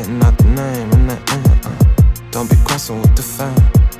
spreading out the name in the don't be crossing with the fam.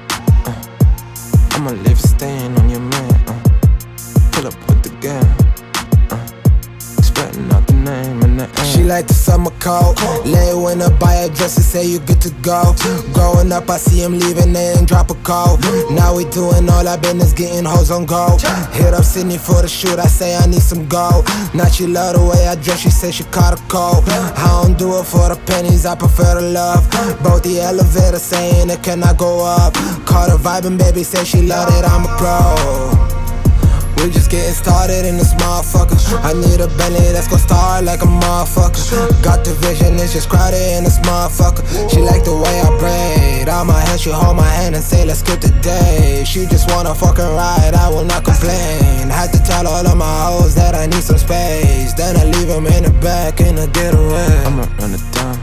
I'ma leave a stain on your man. Pull up with the gang. Spreading out the name in the She like the summer cold. Lay when I buy a dress and say you good to go. Growing up I see him leaving, they ain't drop a call. Now we doing all our business, getting hoes on gold. Hit up Sydney for the shoot, I say I need some gold. Now she love the way I dress, she say she caught a cold. I don't do it for the pennies, I prefer the love. Both the elevator saying it cannot go up. Call her vibing, baby, say she love it, I'm a pro. We just getting started in this motherfucker. I need a Bentley that's gon' start like a motherfucker. Got the vision, it's just crowded in this motherfucker. She like the way I braid out my head, she hold my hand and say let's skip the day. She just wanna fucking ride, I will not complain. Had to tell all of my hoes that I need some space. Then I leave them in the back in a getaway. I'ma run it down.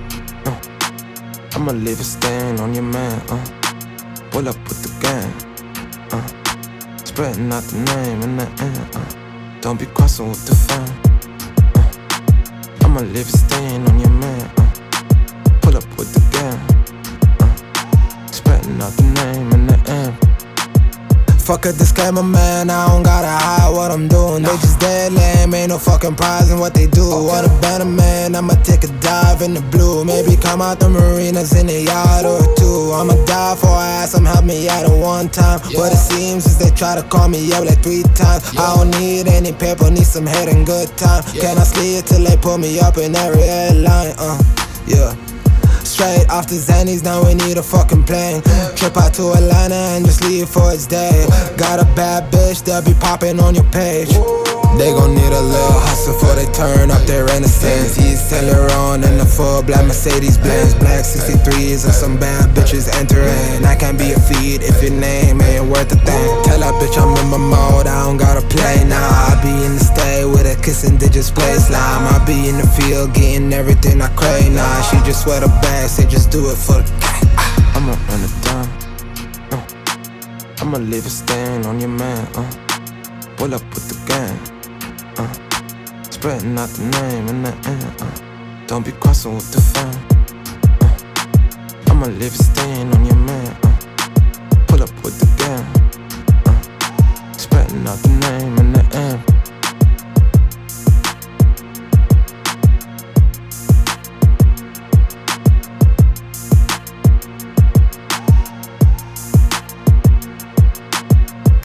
I'ma leave a stain on your man. Pull up with the gang. Spreading out the name in the don't be crossing with the fam. I'ma leave a stain on your man. Pull up with the gang. Spreading out the name in the Fuck a disclaimer, man, I don't gotta hide what I'm doing. They just dead lame, ain't no fucking prize in what they do. What a better man, I'ma take a dive in the blue. Maybe come out the marinas in a yacht or two. I'ma die for I ask them help me out at one time. What it seems is they try to call me up like 3 times. I don't need any paper, need some head and good time. Can I sleep till they pull me up in every airline, yeah. Straight off the Xannies, now we need a fucking plane. Trip out to Atlanta and just leave for its day. Got a bad bitch, they'll be popping on your page. They gon' need a little hustle before they turn up their Renaissance. He's Celeron in the full black Mercedes Benz. Black 63s and some bad bitches entering. I can't be a feed if your name ain't worth a thing. Tell that bitch I'm in my mode, I don't gotta play now. I be in the stay with a kissing digits play slime. I be in the field getting everything I crave now. She just sweat her back, say just do it for the gang. I'ma run it down. I'ma leave a stain on your man. Pull up with the gang. Spreading out the name in the don't be crossing with the fam. I'ma leave a stain on your man.